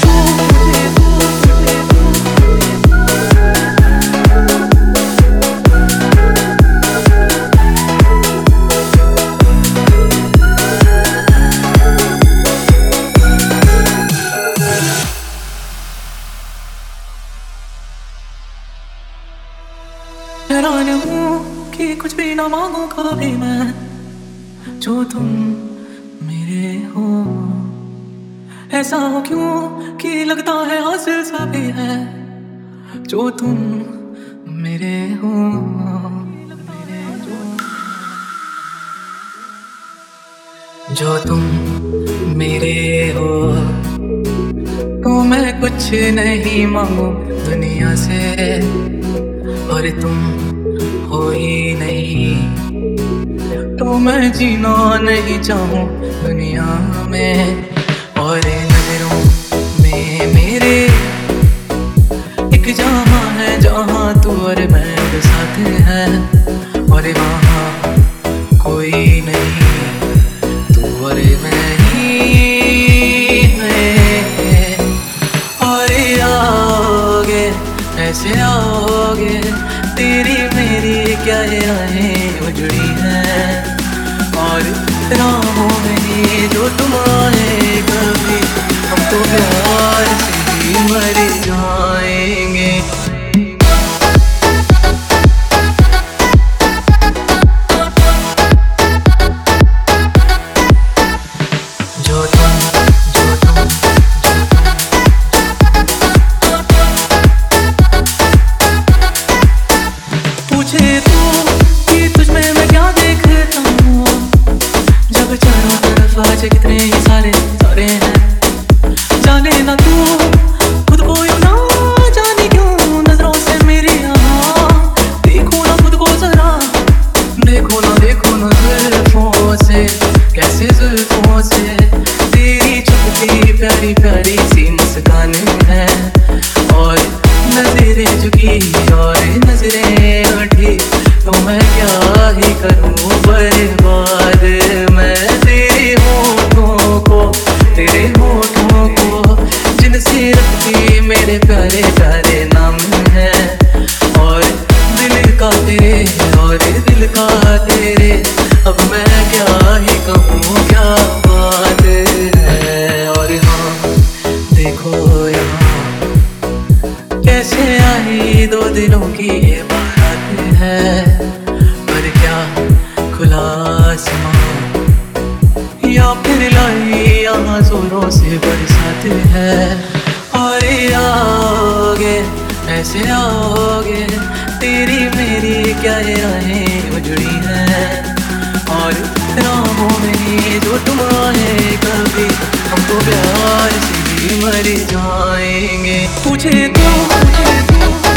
हैरान हूँ कि कुछ भी ना मांगू कभी मैं, जो तुम मेरे हो। ऐसा हो क्यों कि लगता है हासिल सभी है, जो तुम मेरे हो। जो तुम मेरे हो, तो मैं कुछ नहीं मांगू दुनिया से, और तुम हो ही नहीं, तो मैं जीना नहीं चाहूँ दुनिया में। और नजरों में मेरे एक जहां है, जहां तू और मैं साथ है, और वहाँ कोई नहीं, तू और मैं ही है। और आओगे ऐसे आओगे, तेरी मेरी क्या राहें उजड़ी हैं, और राहों में जो तुम आए कभी, हम तो प्यार से ही मर जाएंगे। पूछे तू कि तुझमें मैं क्या देखता हूँ, जब चारों तरफ आज कितने ही सारे सारे हैं। जाने ना तू खुद को, यूं ना जाने क्यों नजरों से मेरी यहाँ। देखो ना खुद को जरा, देखो ना जुल्फों से, कैसे जुल्फों से तेरी चुपती प्यारी प्यारी सी मुस्कान है। और नजरें झुकी और नजरें उठी, तो मैं क्या ही करूं बर्बाद मैं तेरे होठों को, तेरे होठों को, जिनसे रखती मेरे प्यारे प्यारे नाम है। और दिल का तेरे और दिल का तेरे, अब मैं क्या ही कहूँ क्या बात है। और हाँ देखो यहाँ कैसे आई दो दिलों की ये बात है, पर क्या खुला आसमां या फिर लाई यहाँ जोरों से बरसात है। और आओगे ऐसे आओगे, तेरी मेरी क्या राहें उजड़ी हैं, और राहों में जो तुम आए कभी, हम तो प्यार से ही मर जाएंगे। पूछे तू